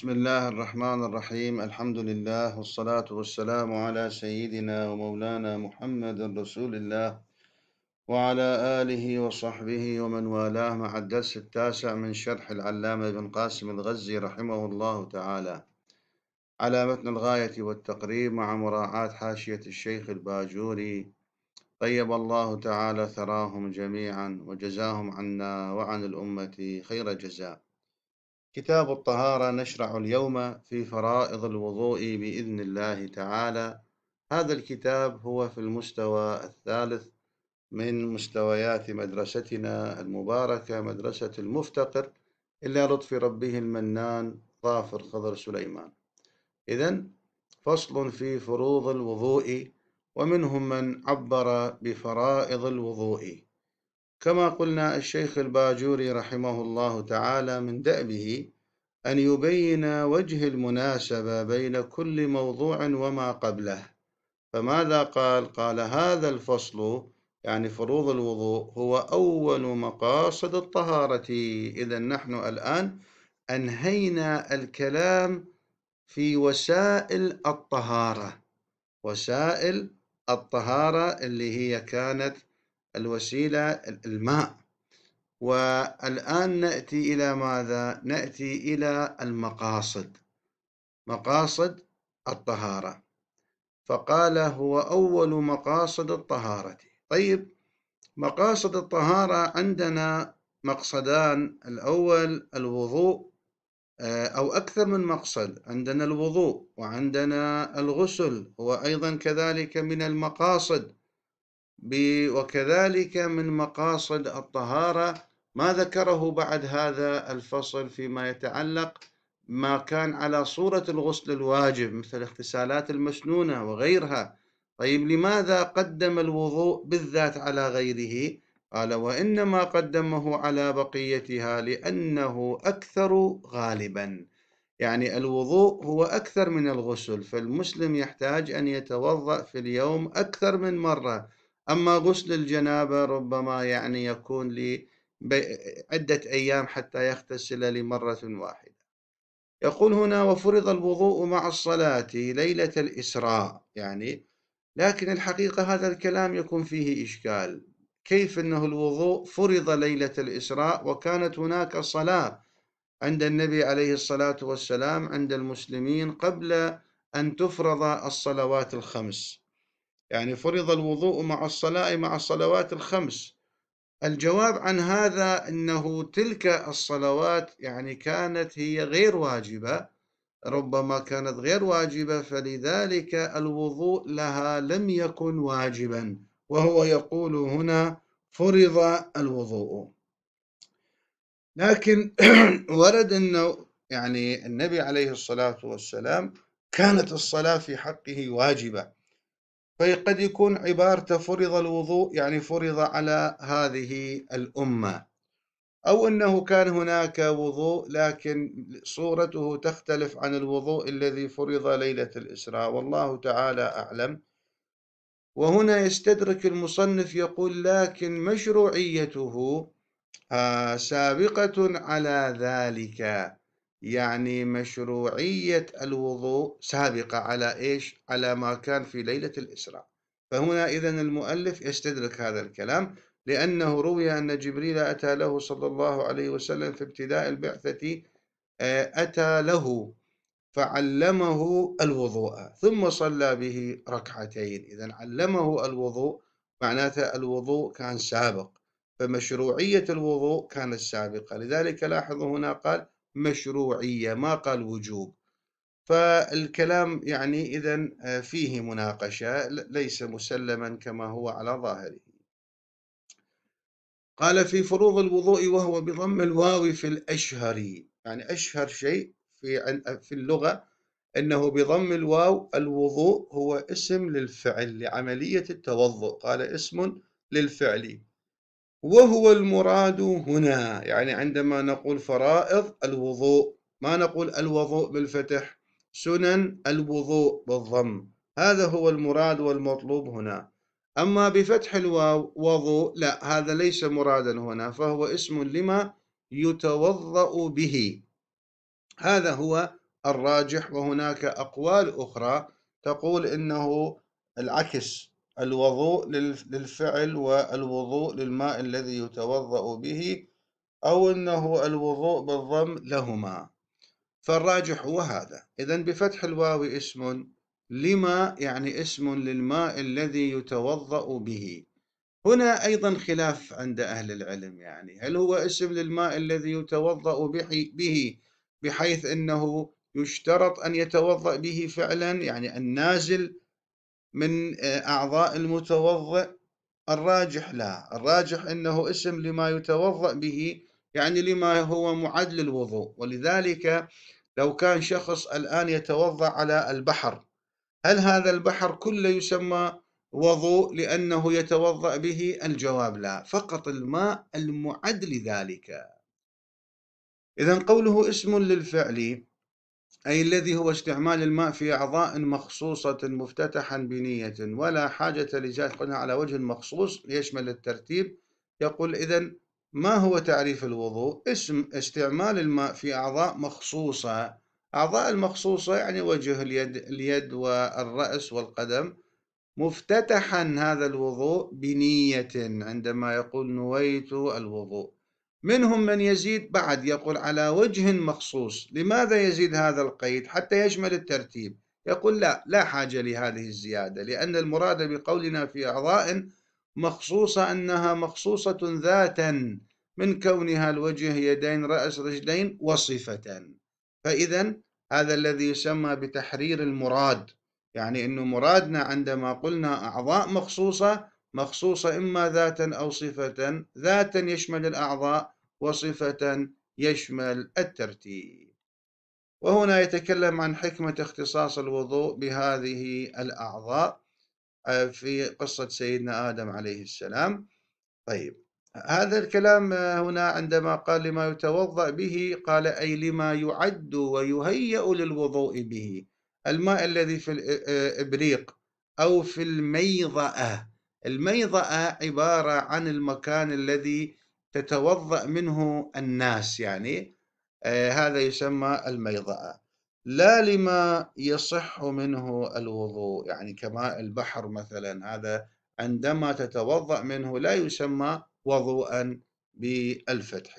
بسم الله الرحمن الرحيم. الحمد لله والصلاة والسلام على سيدنا ومولانا محمد رسول الله وعلى آله وصحبه ومن والاه، مع الدرس التاسع من شرح العلامة بن قاسم الغزي رحمه الله تعالى على متن الغاية والتقريب، مع مراعاة حاشية الشيخ الباجوري طيب الله تعالى ثراهم جميعا وجزاهم عنا وعن الأمة خير جزاء. كتاب الطهارة، نشرع اليوم في فرائض الوضوء بإذن الله تعالى. هذا الكتاب هو في المستوى الثالث من مستويات مدرستنا المباركة، مدرسة المفتقر إلى لطف ربه المنان ظافر خضر سليمان. إذن فصل في فروض الوضوء، ومنهم من عبر بفرائض الوضوء. كما قلنا الشيخ الباجوري رحمه الله تعالى من دأبه أن يبين وجه المناسبة بين كل موضوع وما قبله. فماذا قال؟ قال هذا الفصل يعني فروض الوضوء هو أول مقاصد الطهارة. إذن نحن الآن أنهينا الكلام في وسائل الطهارة. وسائل الطهارة اللي هي كانت الوسيلة الماء، والآن نأتي إلى ماذا؟ نأتي إلى المقاصد، مقاصد الطهارة. فقال هو أول مقاصد الطهارة. طيب، مقاصد الطهارة عندنا مقصدان. الأول الوضوء، أو أكثر من مقصد. عندنا الوضوء وعندنا الغسل، هو أيضا كذلك من المقاصد. وكذلك من مقاصد الطهارة ما ذكره بعد هذا الفصل فيما يتعلق ما كان على صورة الغسل الواجب مثل الاغتسالات المسنونة وغيرها. طيب، لماذا قدم الوضوء بالذات على غيره؟ قال وإنما قدمه على بقيتها لأنه أكثر غالبا. يعني الوضوء هو أكثر من الغسل، فالمسلم يحتاج أن يتوضأ في اليوم أكثر من مرة. أما غسل الجنابة ربما يعني يكون لعدة أيام حتى يغتسل لمرة واحدة. يقول هنا وفرض الوضوء مع الصلاة ليلة الإسراء. يعني لكن الحقيقة هذا الكلام يكون فيه إشكال. كيف أنه الوضوء فرض ليلة الإسراء وكانت هناك صلاة عند النبي عليه الصلاة والسلام عند المسلمين قبل أن تفرض الصلوات الخمس؟ يعني فرض الوضوء مع الصلاة مع الصلوات الخمس. الجواب عن هذا أنه تلك الصلوات يعني كانت هي غير واجبة، ربما كانت غير واجبة، فلذلك الوضوء لها لم يكن واجبا. وهو يقول هنا فرض الوضوء. لكن ورد أنه يعني النبي عليه الصلاة والسلام كانت الصلاة في حقه واجبة، فقد يكون عبارة فرض الوضوء يعني فرض على هذه الأمة، أو أنه كان هناك وضوء لكن صورته تختلف عن الوضوء الذي فرض ليلة الإسراء، والله تعالى أعلم. وهنا يستدرك المصنف يقول لكن مشروعيته سابقة على ذلك. يعني مشروعية الوضوء سابقة على إيش؟ على ما كان في ليلة الإسراء. فهنا إذن المؤلف يستدرك هذا الكلام، لأنه روي أن جبريل أتى له صلى الله عليه وسلم في ابتداء البعثة، أتى له فعلمه الوضوء ثم صلى به ركعتين. إذن علمه الوضوء معناته الوضوء كان سابق، فمشروعية الوضوء كانت سابقة. لذلك لاحظوا هنا قال مشروعية ما قال وجوب. فالكلام يعني إذن فيه مناقشة، ليس مسلما كما هو على ظاهره. قال في فروض الوضوء وهو بضم الواو في الأشهر. يعني أشهر شيء في اللغة أنه بضم الواو. الوضوء هو اسم للفعل لعملية التوضؤ، قال اسم للفعل. وهو المراد هنا، يعني عندما نقول فرائض الوضوء ما نقول الوضوء بالفتح، سنن الوضوء بالضم، هذا هو المراد والمطلوب هنا. أما بفتح الواو وضوء لا، هذا ليس مرادا هنا، فهو اسم لما يتوضأ به. هذا هو الراجح، وهناك أقوال أخرى تقول إنه العكس، الوضوء للفعل والوضوء للماء الذي يتوضأ به، أو أنه الوضوء بالضم لهما. فالراجح هو هذا. إذن بفتح الواو اسم لما، يعني اسم للماء الذي يتوضأ به. هنا أيضا خلاف عند أهل العلم، يعني هل هو اسم للماء الذي يتوضأ به بحيث أنه يشترط أن يتوضأ به فعلا، يعني النازل من أعضاء المتوضئ؟ الراجح لا، الراجح أنه اسم لما يتوضأ به، يعني لما هو معد للوضوء. ولذلك لو كان شخص الآن يتوضأ على البحر، هل هذا البحر كله يسمى وضوء لأنه يتوضأ به؟ الجواب لا، فقط الماء المعد لذلك. إذن قوله اسم للفعل أي الذي هو استعمال الماء في أعضاء مخصوصة مفتتحا بنية ولا حاجة لزيادة، قلنا على وجه مخصوص ليشمل الترتيب. يقول إذن ما هو تعريف الوضوء؟ اسم استعمال الماء في أعضاء مخصوصة. أعضاء المخصوصة يعني وجه اليد والرأس والقدم، مفتتحا هذا الوضوء بنية، عندما يقول نويت الوضوء. منهم من يزيد بعد يقول على وجه مخصوص. لماذا يزيد هذا القيد حتى يشمل الترتيب؟ يقول لا حاجة لهذه الزيادة، لأن المراد بقولنا في أعضاء مخصوصة أنها مخصوصة ذاتا، من كونها الوجه يدين رأس رجلين وصفة. فإذا هذا الذي يسمى بتحرير المراد، يعني أنه مرادنا عندما قلنا أعضاء مخصوصة إما ذاتا أو صفة، ذاتا يشمل الأعضاء وصفة يشمل الترتيب. وهنا يتكلم عن حكمة اختصاص الوضوء بهذه الأعضاء في قصة سيدنا آدم عليه السلام. طيب، هذا الكلام هنا عندما قال لما يتوضأ به، قال أي لما يعد ويهيأ للوضوء به. الماء الذي في الإبريق أو في الميضأة. الميضأة عبارة عن المكان الذي تتوضأ منه الناس، يعني هذا يسمى الميضأة. لا لما يصح منه الوضوء، يعني كماء البحر مثلا، هذا عندما تتوضأ منه لا يسمى وضوءا بالفتح.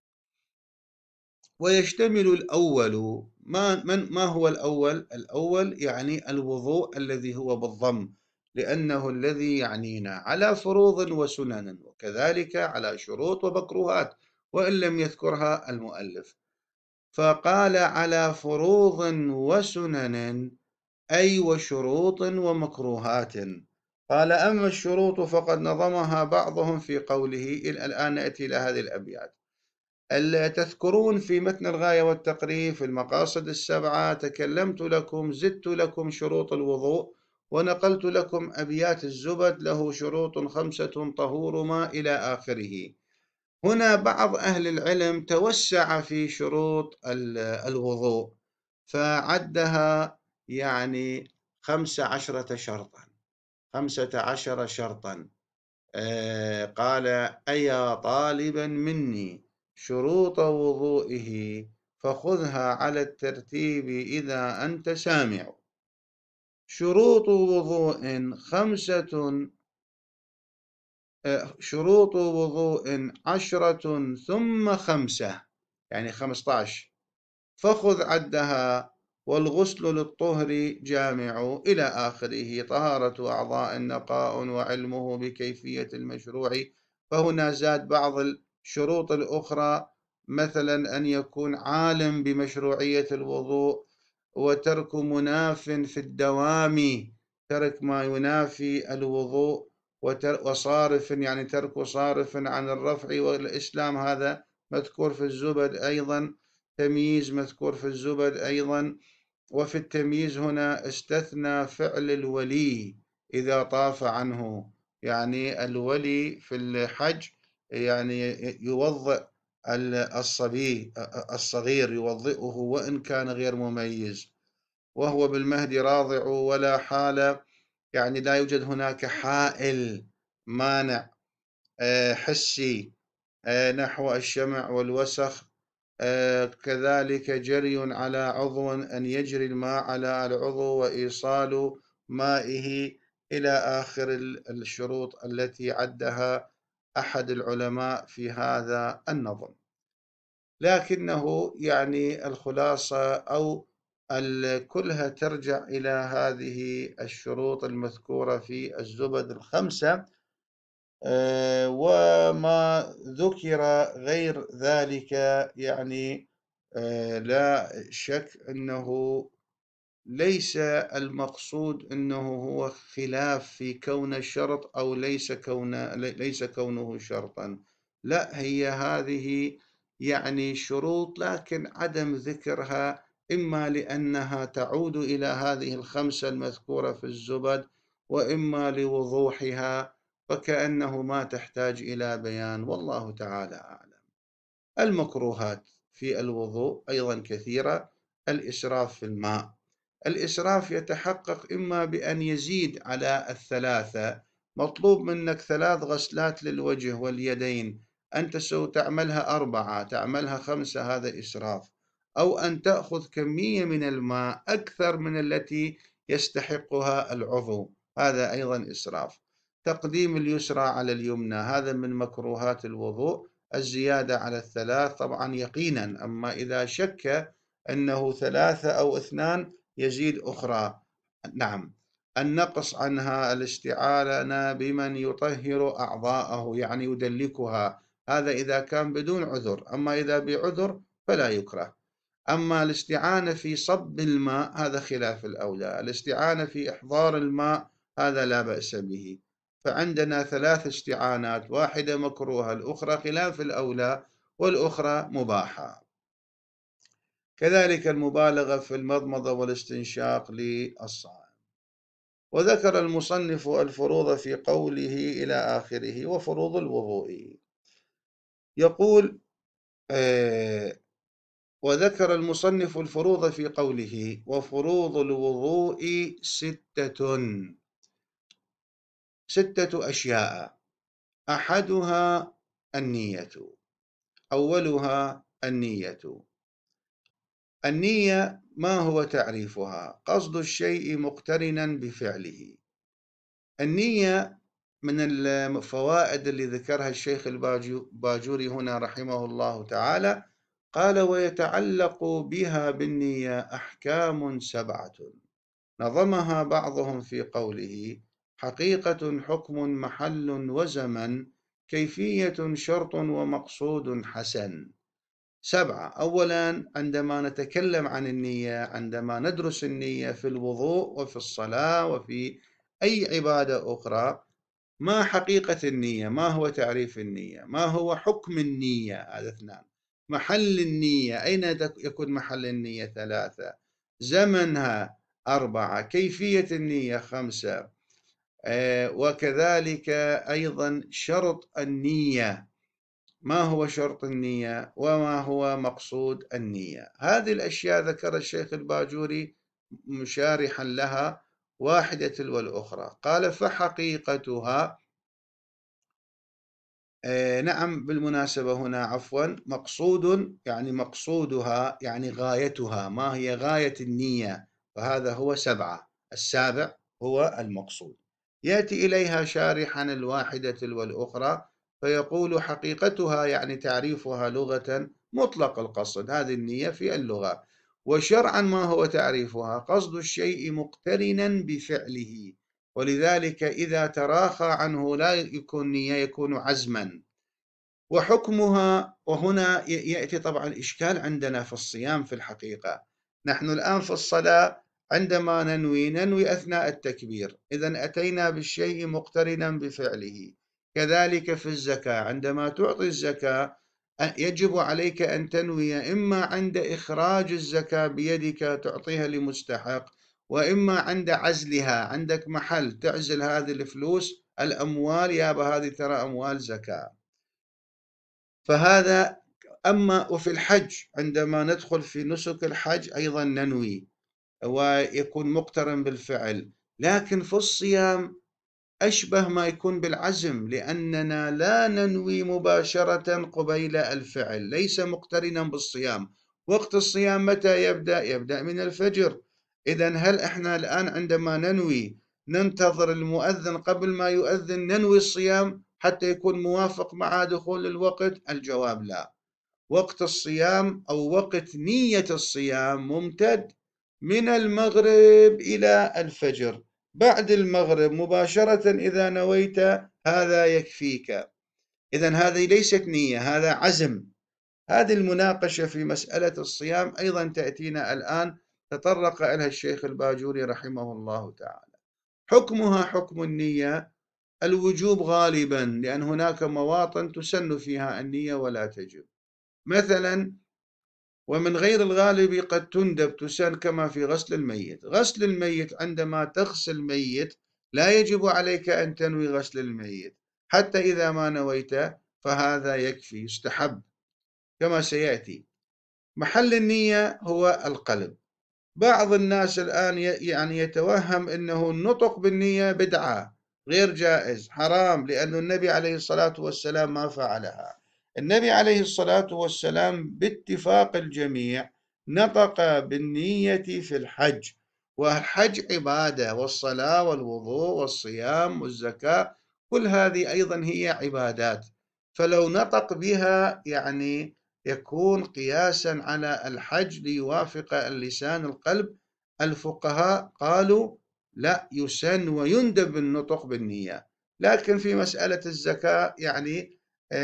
ويشتمل الأول ما هو الأول؟ الأول يعني الوضوء الذي هو بالضم، لأنه الذي يعنينا، على فروض وسنن، وكذلك على شروط ومكروهات، وإن لم يذكرها المؤلف. فقال على فروض وسنن أي وشروط ومكروهات. قال أما الشروط فقد نظمها بعضهم في قوله. الآن نأتي إلى هذه الأبيات. تذكرون في متن الغاية والتقريب في المقاصد السبعة تكلمت لكم، زدت لكم شروط الوضوء، ونقلت لكم أبيات الزبد له شروط 5 طهور ما إلى آخره. هنا بعض أهل العلم توسع في شروط الوضوء فعدها يعني 15 شرطا، 15 شرطا. قال أيا طالبا مني شروط وضوئه فخذها على الترتيب إذا أنت سامع. شروط وضوء 5، شروط وضوء 10 ثم 5، يعني 15، فخذ عدها والغسل للطهر جامع إلى آخره. طهارة أعضاء نقاء وعلمه بكيفية المشروع. فهنا زاد بعض الشروط الأخرى، مثلا أن يكون عالم بمشروعية الوضوء، وترك مناف في الدوام، ترك ما ينافي الوضوء، وصارف يعني ترك صارف عن الرفع والإسلام، هذا مذكور في الزبد أيضا. تمييز مذكور في الزبد أيضا. وفي التمييز هنا استثنى فعل الولي إذا طاف عنه، يعني الولي في الحج يعني يوضئ الصبي الصغير، يوضئه وإن كان غير مميز، وهو بالمهد راضع ولا حال، يعني لا يوجد هناك حائل مانع حسي نحو الشمع والوسخ كذلك جري على عضو أن يجري الماء على العضو وإيصال مائه إلى آخر الشروط التي عدها أحد العلماء في هذا النظم. لكنه يعني الخلاصة أو كلها ترجع إلى هذه الشروط المذكورة في الزبد الخمسة، وما ذكر غير ذلك يعني لا شك أنه ليس المقصود أنه هو خلاف في كون الشرط أو ليس كونه شرطا، لا، هي هذه يعني شروط لكن عدم ذكرها إما لأنها تعود إلى هذه الخمسة المذكورة في الزبد، وإما لوضوحها فكأنه ما تحتاج إلى بيان، والله تعالى أعلم. المكروهات في الوضوء أيضا كثيرة. الإسراف في الماء. الإسراف يتحقق إما بأن يزيد على الثلاثة، مطلوب منك 3 غسلات للوجه واليدين، أنت تعملها 4، تعملها 5، هذا إسراف. أو أن تأخذ كمية من الماء أكثر من التي يستحقها العضو، هذا أيضا إسراف. تقديم اليسرى على اليمنى، هذا من مكروهات الوضوء. الزيادة على 3 طبعا يقينا، أما إذا شك أنه 3 أو 2 يزيد أخرى. نعم. النقص عنها، الاستعانة بمن يطهر أعضاءه يعني يدلكها، هذا إذا كان بدون عذر، أما إذا بعذر فلا يكره. أما الاستعانة في صب الماء هذا خلاف الأولى، الاستعانة في إحضار الماء هذا لا بأس به. فعندنا 3 استعانات، واحدة مكروهة، الأخرى خلاف الأولى، والأخرى مباحة. كذلك المبالغة في المضمضة والاستنشاق للصائم. وذكر المصنف الفروض في قوله إلى آخره وفروض الوضوء. يقول وذكر المصنف الفروض في قوله وفروض الوضوء 6 أشياء. أحدها النية، أولها النية. النية ما هو تعريفها؟ قصد الشيء مقترنا بفعله. النية من الفوائد اللي ذكرها الشيخ الباجوري هنا رحمه الله تعالى، قال ويتعلق بها بالنية أحكام 7 نظمها بعضهم في قوله حقيقة حكم محل وزمن كيفية شرط ومقصود حسن. 7. أولا، عندما نتكلم عن النية، عندما ندرس النية في الوضوء وفي الصلاة وفي أي عبادة أخرى، ما حقيقة النية؟ ما هو تعريف النية؟ ما هو حكم النية؟ هذا 2. محل النية، أين يكون محل النية؟ 3. زمنها 4. كيفية النية 5. وكذلك أيضا شرط النية، ما هو شرط النية وما هو مقصود النية. هذه الأشياء ذكر الشيخ الباجوري مشارحا لها واحدة تلو الأخرى. قال فحقيقتها، نعم بالمناسبة هنا عفوا، مقصود يعني مقصودها يعني غايتها، ما هي غاية النية، فهذا هو 7. السابع هو المقصود. يأتي إليها شارحا الواحدة تلو الأخرى فيقول حقيقتها يعني تعريفها لغة مطلق القصد، هذه النية في اللغة. وشرعا ما هو تعريفها؟ قصد الشيء مقترنا بفعله، ولذلك إذا تراخى عنه لا يكون نية، يكون عزما. وحكمها، وهنا يأتي طبعا إشكال عندنا في الصيام في الحقيقة. نحن الآن في الصلاة عندما ننوي أثناء التكبير، إذا أتينا بالشيء مقترنا بفعله. كذلك في الزكاة، عندما تعطي الزكاة يجب عليك أن تنوي إما عند إخراج الزكاة بيدك تعطيها لمستحق، وإما عند عزلها، عندك محل تعزل هذه الفلوس الأموال، يابا هذه ترى أموال زكاة. فهذا. أما وفي الحج عندما ندخل في نسك الحج أيضا ننوي ويكون مقترن بالفعل. لكن في الصيام أشبه ما يكون بالعزم، لأننا لا ننوي مباشرة قبيل الفعل، ليس مقترنا بالصيام. وقت الصيام متى يبدأ؟ يبدأ من الفجر. إذن هل إحنا الآن عندما ننوي ننتظر المؤذن قبل ما يؤذن ننوي الصيام حتى يكون موافق مع دخول الوقت؟ الجواب لا. وقت الصيام أو وقت نية الصيام ممتد من المغرب إلى الفجر. بعد المغرب مباشرة إذا نويت هذا يكفيك. إذن هذه ليست نية، هذا عزم. هذه المناقشة في مسألة الصيام أيضا تأتينا الآن، تطرق إليها الشيخ الباجوري رحمه الله تعالى. حكمها حكم النية الوجوب غالبا، لأن هناك مواطن تسن فيها النية ولا تجب. مثلا ومن غير الغالب قد تندب تسن، كما في غسل الميت. غسل الميت عندما تغسل الميت لا يجب عليك أن تنوي غسل الميت، حتى إذا ما نويت فهذا يكفي، يستحب كما سيأتي. محل النية هو القلب. بعض الناس الآن يعني يتوهم أنه النطق بالنية بدعة غير جائز حرام، لأن النبي عليه الصلاة والسلام ما فعلها. النبي عليه الصلاة والسلام باتفاق الجميع نطق بالنية في الحج، والحج عبادة، والصلاة والوضوء والصيام والزكاة كل هذه أيضا هي عبادات. فلو نطق بها يعني يكون قياسا على الحج ليوافق اللسان القلب. الفقهاء قالوا لا، يسن ويندب النطق بالنية. لكن في مسألة الزكاة يعني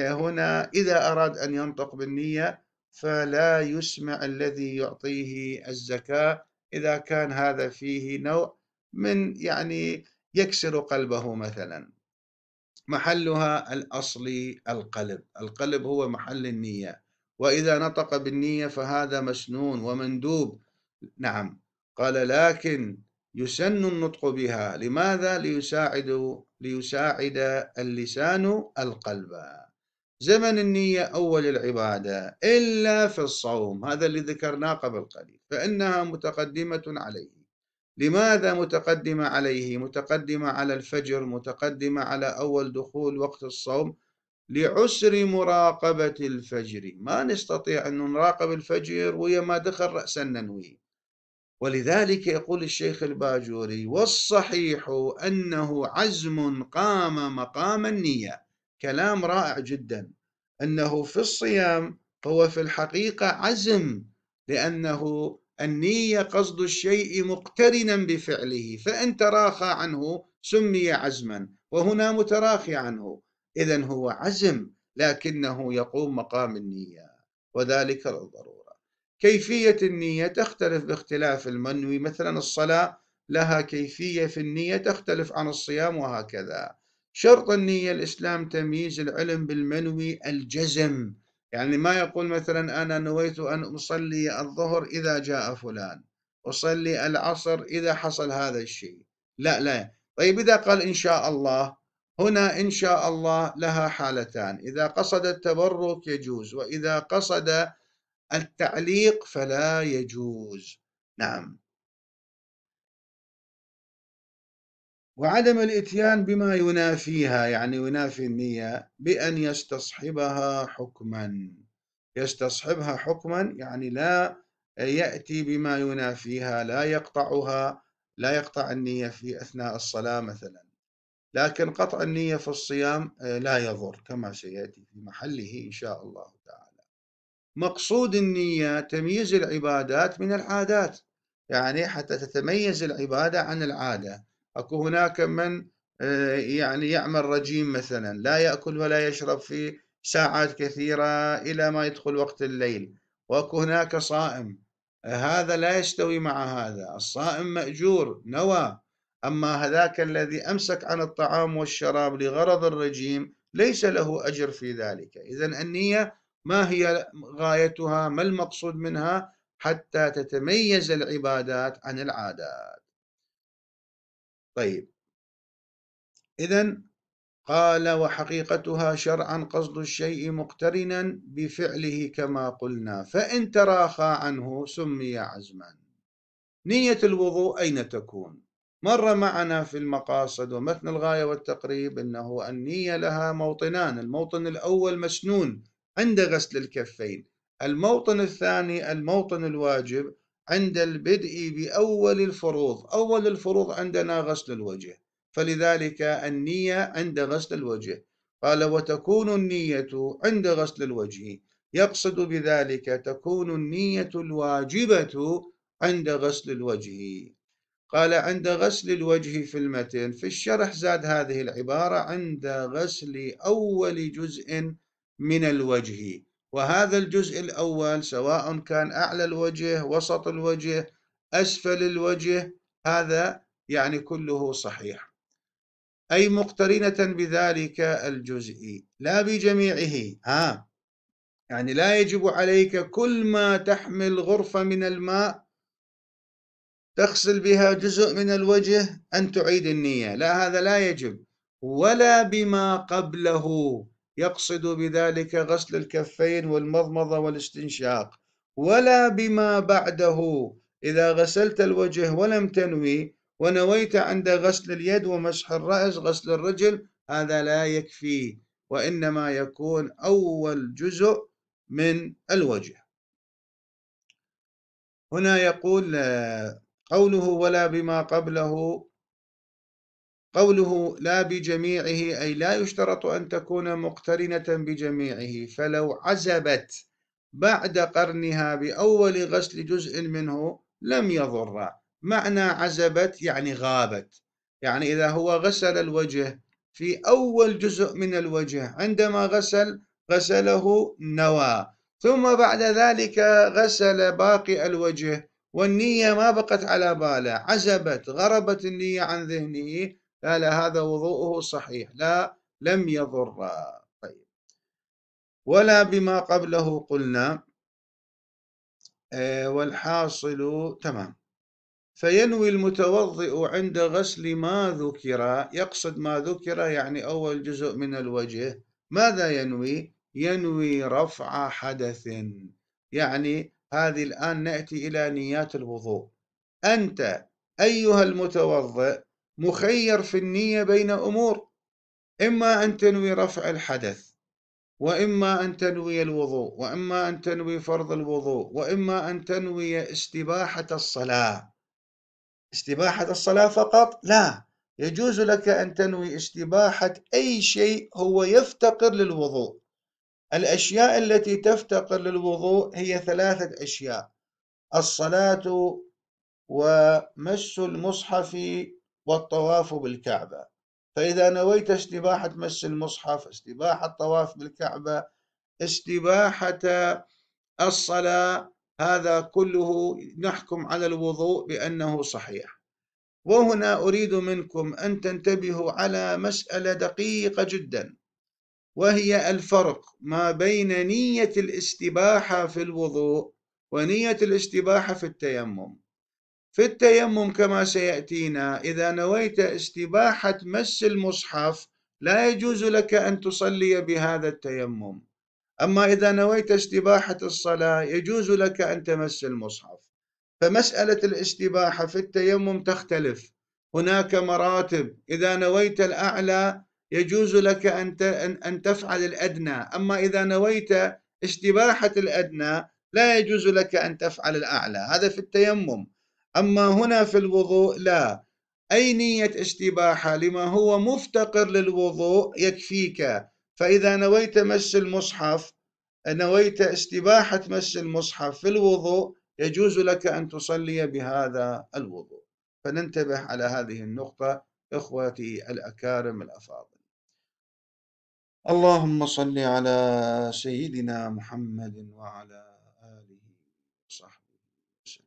هنا إذا أراد أن ينطق بالنية فلا يسمع الذي يعطيه الزكاة إذا كان هذا فيه نوع من يعني يكسر قلبه مثلا. محلها الأصلي القلب، القلب هو محل النية، وإذا نطق بالنية فهذا مسنون ومندوب. نعم. قال لكن يسن النطق بها، لماذا؟ ليساعد اللسان القلب. زمن النية أول العبادة إلا في الصوم، هذا اللي ذكرناه قبل قليل، فإنها متقدمة عليه. لماذا متقدمة عليه؟ متقدمة على الفجر، متقدمة على أول دخول وقت الصوم، لعسر مراقبة الفجر. ما نستطيع أن نراقب الفجر ويا ما دخل رأسا ننوي. ولذلك يقول الشيخ الباجوري: والصحيح أنه عزم قام مقام النية. كلام رائع جدا. أنه في الصيام هو في الحقيقة عزم، لأنه النية قصد الشيء مقترنا بفعله، فإن تراخى عنه سمي عزما، وهنا متراخي عنه، إذن هو عزم لكنه يقوم مقام النية، وذلك للضرورة. كيفية النية تختلف باختلاف المنوي. مثلا الصلاة لها كيفية في النية تختلف عن الصيام، وهكذا. شرط النية الإسلام تمييز العلم بالمنوي الجزم. يعني ما يقول مثلا أنا نويت أن أصلي الظهر إذا جاء فلان، أصلي العصر إذا حصل هذا الشيء. لا لا. طيب إذا قال إن شاء الله، هنا إن شاء الله لها حالتان: إذا قصد التبرك يجوز، وإذا قصد التعليق فلا يجوز. نعم. وعدم الإتيان بما ينافيها، يعني ينافي النية، بأن يستصحبها حكما. يستصحبها حكما يعني لا يأتي بما ينافيها، لا يقطعها، لا يقطع النية في أثناء الصلاة مثلا. لكن قطع النية في الصيام لا يضر، كما سيأتي في محله إن شاء الله تعالى. مقصود النية تمييز العبادات من العادات، يعني حتى تتميز العبادة عن العادة. أكو هناك من يعني يعمل رجيم مثلا، لا يأكل ولا يشرب في ساعات كثيرة إلى ما يدخل وقت الليل، وأكو هناك صائم، هذا لا يستوي مع هذا. الصائم مأجور نوى، أما هذاك الذي أمسك عن الطعام والشراب لغرض الرجيم ليس له أجر في ذلك. إذن النية ما هي غايتها؟ ما المقصود منها؟ حتى تتميز العبادات عن العادات. طيب، إذن قال: وحقيقتها شرعا قصد الشيء مقترنا بفعله كما قلنا، فإن تراخى عنه سمي عزما. نية الوضوء أين تكون؟ مر معنا في المقاصد ومتن الغاية والتقريب أنه النية لها موطنان، الموطن الأول مسنون عند غسل الكفين، الموطن الثاني الموطن الواجب عند البدء بأول الفروض. أول الفروض عندنا غسل الوجه، فلذلك النية عند غسل الوجه. قال وتكون النية عند غسل الوجه، يقصد بذلك تكون النية الواجبة عند غسل الوجه. قال عند غسل الوجه في المتن، في الشرح زاد هذه العبارة عند غسل أول جزء من الوجه، وهذا الجزء الأول سواء كان أعلى الوجه، وسط الوجه، أسفل الوجه، هذا يعني كله صحيح، أي مقترنة بذلك الجزء لا بجميعه. يعني لا يجب عليك كل ما تحمل غرفة من الماء تغسل بها جزء من الوجه أن تعيد النية، لا، هذا لا يجب. ولا بما قبله، يقصد بذلك غسل الكفين والمضمضة والاستنشاق. ولا بما بعده، إذا غسلت الوجه ولم تنوي ونويت عند غسل اليد ومسح الرأس غسل الرجل، هذا لا يكفي، وإنما يكون أول جزء من الوجه. هنا يقول قوله ولا بما قبله، قوله لا بجميعه أي لا يشترط أن تكون مقترنة بجميعه، فلو عزبت بعد قرنها بأول غسل جزء منه لم يضر. معنى عزبت يعني غابت، يعني إذا هو غسل الوجه في أول جزء من الوجه، عندما غسله نوى، ثم بعد ذلك غسل باقي الوجه والنية ما بقت على باله، عزبت، غربت النية عن ذهنه، قال هذا وضوءه صحيح، لا، لم يضر. طيب، ولا بما قبله قلنا والحاصل تمام. فينوي المتوضئ عند غسل ما ذكر، يقصد ما ذكر يعني أول جزء من الوجه، ماذا ينوي؟ ينوي رفع حدث. يعني هذه الآن نأتي إلى نيات الوضوء. أنت أيها المتوضئ مخير في النية بين أمور، إما أن تنوي رفع الحدث، وإما أن تنوي الوضوء، وإما أن تنوي فرض الوضوء، وإما أن تنوي استباحة الصلاة. استباحة الصلاة فقط لا، يجوز لك أن تنوي استباحة أي شيء هو يفتقر للوضوء. الأشياء التي تفتقر للوضوء هي 3 أشياء: الصلاة، ومس المصحف، والطواف بالكعبة. فإذا نويت استباحة مس المصحف، استباحة الطواف بالكعبة، استباحة الصلاة، هذا كله نحكم على الوضوء بأنه صحيح. وهنا أريد منكم أن تنتبهوا على مسألة دقيقة جدا، وهي الفرق ما بين نية الاستباحة في الوضوء ونية الاستباحة في التيمم. في التيمم كما سيأتينا، إذا نويت استباحة مس المصحف لا يجوز لك أن تصلي بهذا التيمم، أما إذا نويت استباحة الصلاة يجوز لك أن تمس المصحف. فمسألة الاستباحة في التيمم تختلف، هناك مراتب، إذا نويت الأعلى يجوز لك أن تفعل الأدنى، أما إذا نويت استباحة الأدنى لا يجوز لك أن تفعل الأعلى، هذا في التيمم. أما هنا في الوضوء لا، أي نية استباحة لما هو مفتقر للوضوء يكفيك. فإذا نويت مس المصحف، نويت استباحة مس المصحف في الوضوء، يجوز لك أن تصلي بهذا الوضوء. فننتبه على هذه النقطة إخوتي الأكارم الأفاضل. اللهم صل على سيدنا محمد وعلى آله وصحبه وسلم.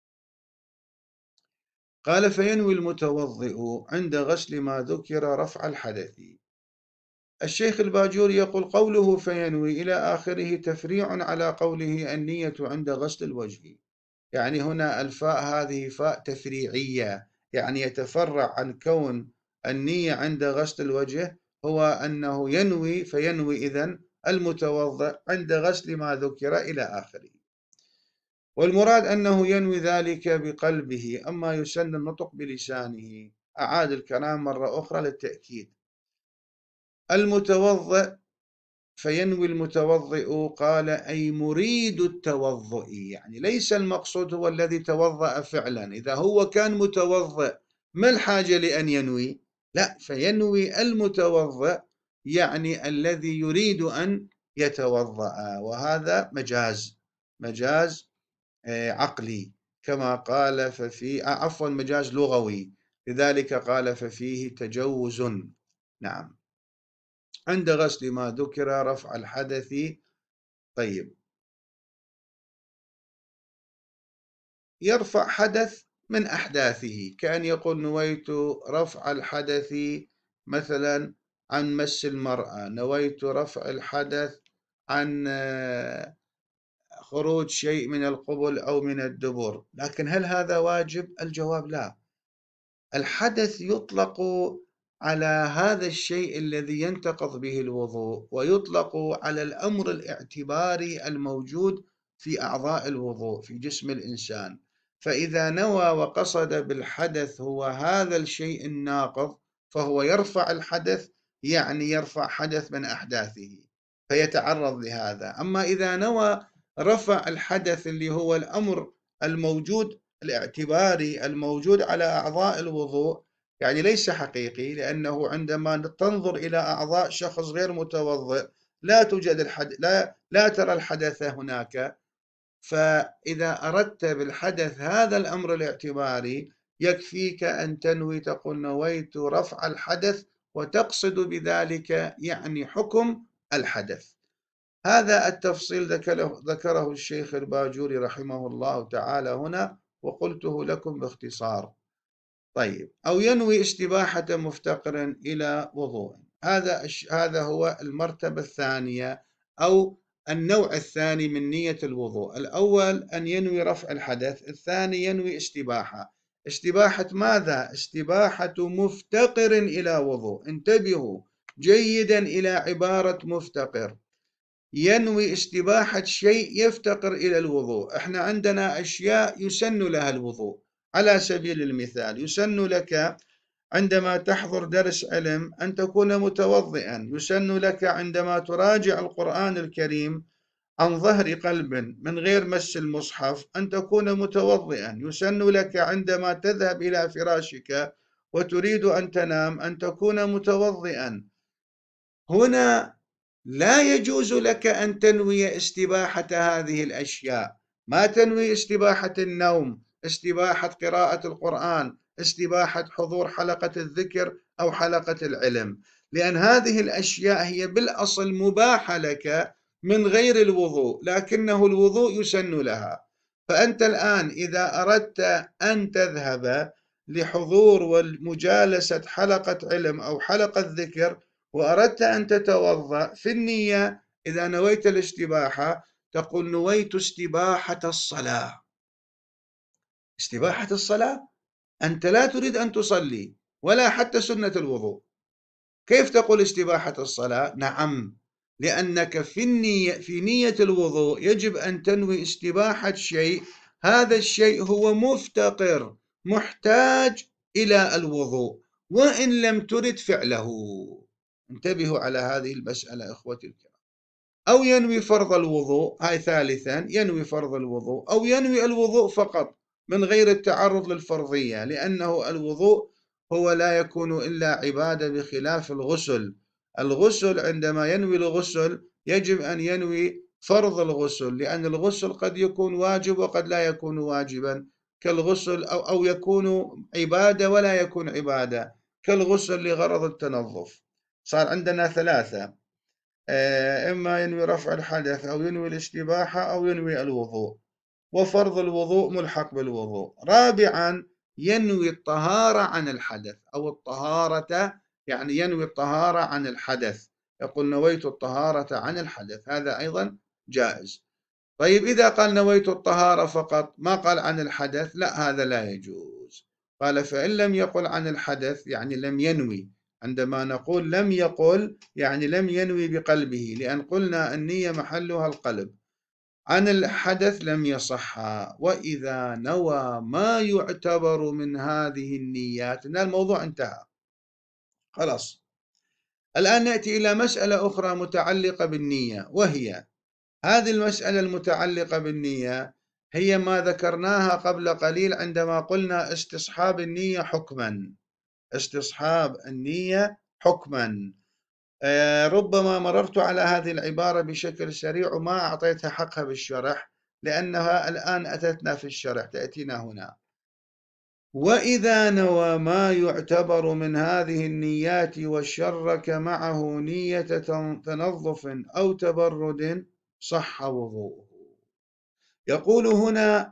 قال فينوي المتوضئ عند غسل ما ذكر رفع الحدث. الشيخ الباجوري يقول قوله فينوي إلى آخره تفريع على قوله النية عند غسل الوجه، يعني هنا الفاء هذه فاء تفريعية، يعني يتفرع عن كون النية عند غسل الوجه هو أنه ينوي، فينوي إذن المتوضئ عند غسل ما ذكر إلى آخره. والمراد أنه ينوي ذلك بقلبه، أما يسن النطق بلسانه. أعاد الكلام مرة أخرى للتأكيد. المتوضئ، فينوي المتوضئ، قال أي مريد التوضؤ، يعني ليس المقصود هو الذي توضأ فعلا. إذا هو كان متوضئ ما الحاجة لأن ينوي؟ لا، فينوي المتوضئ يعني الذي يريد أن يتوضأ، وهذا مجاز عقلي كما قال، عفوا مجاز لغوي، لذلك قال ففيه تجوز. نعم. عند غسل ما ذكر رفع الحدث. طيب، يرفع حدث من أحداثه، كأن يقول نويت رفع الحدث مثلا عن مس المرأة، نويت رفع الحدث عن خروج شيء من القبل أو من الدبر. لكن هل هذا واجب؟ الجواب لا. الحدث يطلق على هذا الشيء الذي ينتقض به الوضوء، ويطلق على الأمر الاعتباري الموجود في أعضاء الوضوء في جسم الإنسان. فإذا نوى وقصد بالحدث هو هذا الشيء الناقض فهو يرفع الحدث، يعني يرفع حدث من أحداثه فيتعرض لهذا. أما إذا نوى رفع الحدث اللي هو الأمر الموجود الاعتباري الموجود على أعضاء الوضوء، يعني ليس حقيقي، لأنه عندما تنظر إلى أعضاء شخص غير متوضئ لا توجد لا ترى الحدث هناك. فإذا أردت بالحدث هذا الأمر الاعتباري يكفيك أن تنوي، تقول نويت رفع الحدث، وتقصد بذلك يعني حكم الحدث. هذا التفصيل ذكره الشيخ الباجوري رحمه الله تعالى هنا، وقلته لكم باختصار. طيب، أو ينوي استباحة مفتقر إلى وضوء، هذا هو المرتبة الثانية أو النوع الثاني من نية الوضوء. الأول أن ينوي رفع الحدث، الثاني ينوي استباحة ماذا؟ استباحة مفتقر إلى وضوء. انتبهوا جيدا إلى عبارة مفتقر، ينوي استباحة شيء يفتقر إلى الوضوء. احنا عندنا أشياء يسن لها الوضوء، على سبيل المثال يسن لك عندما تحضر درس علم أن تكون متوضئا، يسن لك عندما تراجع القرآن الكريم عن ظهر قلب من غير مس المصحف أن تكون متوضئا، يسن لك عندما تذهب إلى فراشك وتريد أن تنام أن تكون متوضئا. هنا لا يجوز لك أن تنوي استباحة هذه الأشياء، ما تنوي استباحة النوم، استباحة قراءة القرآن، استباحة حضور حلقة الذكر أو حلقة العلم، لأن هذه الأشياء هي بالأصل مباحة لك من غير الوضوء، لكنه الوضوء يسن لها. فأنت الآن إذا أردت أن تذهب لحضور ومجالسة حلقة علم أو حلقة ذكر وأردت أن تتوضأ، في النية إذا نويت الاستباحة تقول نويت استباحة الصلاة. استباحة الصلاة، أنت لا تريد أن تصلي ولا حتى سنة الوضوء، كيف تقول استباحة الصلاة؟ نعم، لأنك في نية الوضوء يجب أن تنوي استباحة شيء، هذا الشيء هو مفتقر محتاج إلى الوضوء وإن لم ترد فعله. انتبهوا على هذه المسألة إخوتي الكرام. أو ينوي فرض الوضوء، هاي ثالثا، ينوي فرض الوضوء، أو ينوي الوضوء فقط من غير التعرض للفرضية، لأنه الوضوء هو لا يكون إلا عبادة بخلاف الغسل. الغسل عندما ينوي الغسل يجب أن ينوي فرض الغسل، لأن الغسل قد يكون واجب وقد لا يكون واجبا، كالغسل أو يكون عبادة ولا يكون عبادة، كالغسل لغرض التنظف. صار عندنا ثلاثة، إما ينوي رفع الحدث أو ينوي الاستباحة أو ينوي الوضوء، وفرض الوضوء ملحق بالوضوء. رابعا ينوي الطهارة عن الحدث أو الطهارة، يعني ينوي الطهارة عن الحدث، يقول نويت الطهارة عن الحدث، هذا أيضا جائز. طيب إذا قال نويت الطهارة فقط ما قال عن الحدث، لا، هذا لا يجوز. قال فإن لم يقل عن الحدث يعني لم ينوي. عندما نقول لم يقل يعني لم ينوي بقلبه، لأن قلنا النية محلها القلب. عن الحدث لم يصحا، وإذا نوى ما يعتبر من هذه النيات. إن الموضوع انتهى خلاص. الآن نأتي إلى مسألة أخرى متعلقة بالنية، وهي هذه المسألة المتعلقة بالنية هي ما ذكرناها قبل قليل عندما قلنا استصحاب النية حكما. استصحاب النية حكما. ربما مررت على هذه العبارة بشكل سريع وما أعطيتها حقها بالشرح، لأنها الآن أتتنا في الشرح، تأتينا هنا. وإذا نوى ما يعتبر من هذه النيات وشرك معه نية تنظف أو تبرد صح وضوءه. يقول هنا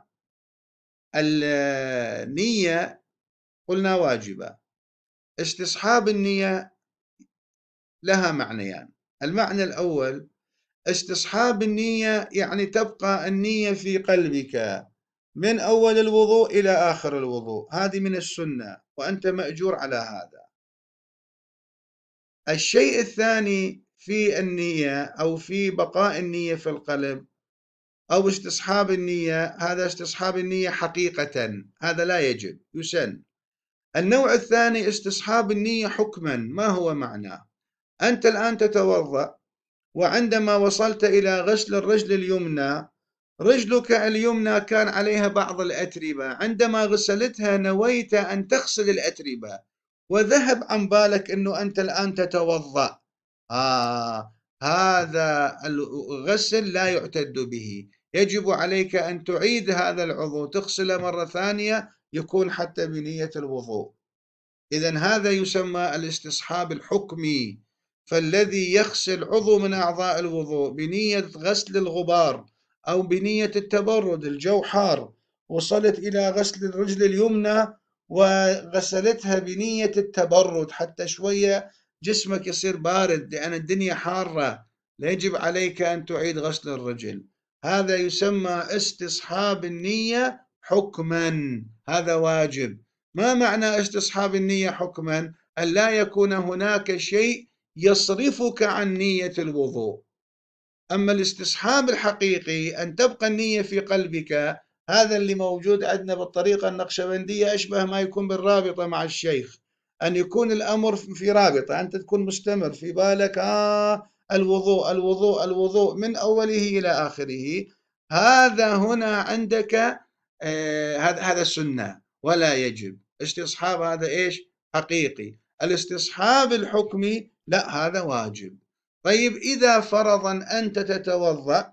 النية قلنا واجبة. استصحاب النية لها معنيان. المعنى الأول استصحاب النية يعني تبقى النية في قلبك من أول الوضوء إلى آخر الوضوء، هذه من السنة وأنت مأجور على هذا. الشيء الثاني في النية أو في بقاء النية في القلب أو استصحاب النية، هذا استصحاب النية حقيقة، هذا لا يجب، يسن. النوع الثاني استصحاب النية حكما. ما هو معناه؟ أنت الآن تتوضأ، وعندما وصلت إلى غسل الرجل اليمنى، رجلك اليمنى كان عليها بعض الأتربة، عندما غسلتها نويت أن تغسل الأتربة، وذهب عن بالك أنه أنت الآن تتوضأ. هذا الغسل لا يعتد به، يجب عليك أن تعيد هذا العضو، تغسل مرة ثانية، يكون حتى بنية الوضوء. إذن هذا يسمى الاستصحاب الحكمي. فالذي يغسل عضو من أعضاء الوضوء بنية غسل الغبار أو بنية التبرد، الجو حار، وصلت إلى غسل الرجل اليمنى وغسلتها بنية التبرد حتى شوية جسمك يصير بارد لأن الدنيا حارة، لا يجب عليك أن تعيد غسل الرجل. هذا يسمى استصحاب النية حكما، هذا واجب. ما معنى استصحاب النية حكما؟ أن لا يكون هناك شيء يصرفك عن نية الوضوء. أما الاستصحاب الحقيقي أن تبقى النية في قلبك، هذا اللي موجود عندنا بالطريقة النقشبندية، أشبه ما يكون بالرابطة مع الشيخ، أن يكون الأمر في رابطة، أنت تكون مستمر في بالك الوضوء الوضوء الوضوء من أوله إلى آخره. هذا هنا عندك هذا السنة ولا يجب. استصحاب هذا إيش؟ حقيقي. الاستصحاب الحكمي لا، هذا واجب. طيب إذا فرضا أنت تتوضأ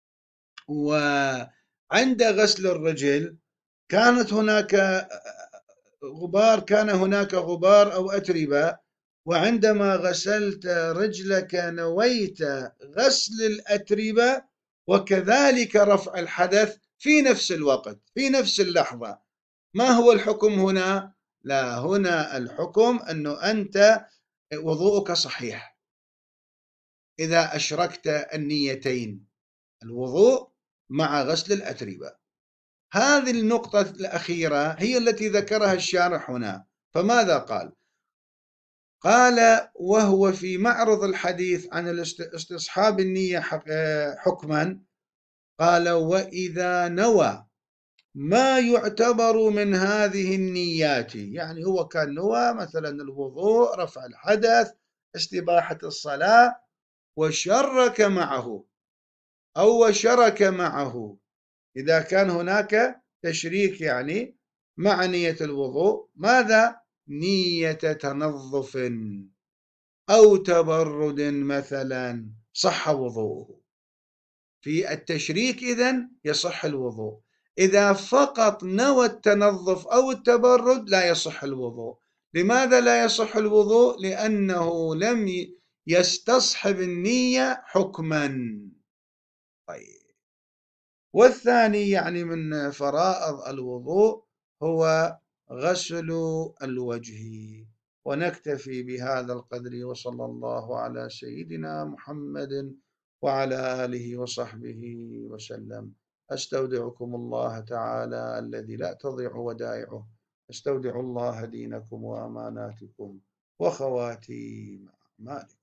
وعند غسل الرجل كانت هناك غبار، كان هناك غبار أو أتربة، وعندما غسلت رجلك نويت غسل الأتربة وكذلك رفع الحدث في نفس الوقت في نفس اللحظة. ما هو الحكم هنا؟ لا، هنا الحكم أنه أنت وضوءك صحيح إذا أشركت النيتين، الوضوء مع غسل الأتربة. هذه النقطة الأخيرة هي التي ذكرها الشارح هنا. فماذا قال؟ قال وهو في معرض الحديث عن استصحاب النية حكما، قال وإذا نوى ما يعتبر من هذه النيات، يعني هو كان نوى مثلا الوضوء، رفع الحدث، استباحة الصلاة، وشرك معه أو شرك معه، إذا كان هناك تشريك يعني مع نية الوضوء، ماذا؟ نية تنظف أو تبرد مثلا، صح وضوءه. في التشريك إذن يصح الوضوء. إذا فقط نوى التنظف أو التبرد لا يصح الوضوء. لماذا لا يصح الوضوء؟ لأنه لم يستصحب النية حكما. طيب، والثاني يعني من فرائض الوضوء هو غسل الوجه. ونكتفي بهذا القدر، وصلى الله على سيدنا محمد وعلى آله وصحبه وسلم. أستودعكم الله تعالى الذي لا تضيع ودائعه. استودع الله دينكم وأماناتكم وخواتيم أعمالكم.